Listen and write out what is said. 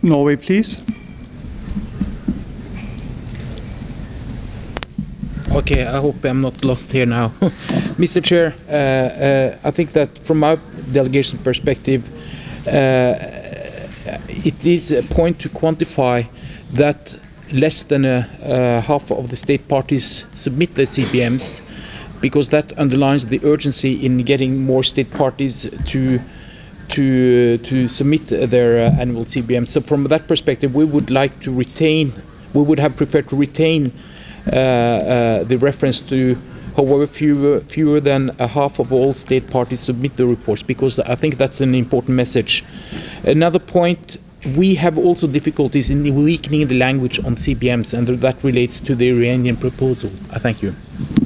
Norway, please. Okay, I hope I'm not lost here now. Mr. Chair, I think that from our delegation perspective, it is a point to quantify that less than half of the state parties submit their CBMs, because that underlines the urgency in getting more state parties to submit their annual CBM. So from that perspective, we would like to retain, we would have preferred to retain the reference to however fewer than a half of all state parties submit the reports, because I think that's an important message. Another point, we have also difficulties in weakening the language on CBMs, and that relates to the Iranian proposal. Thank you.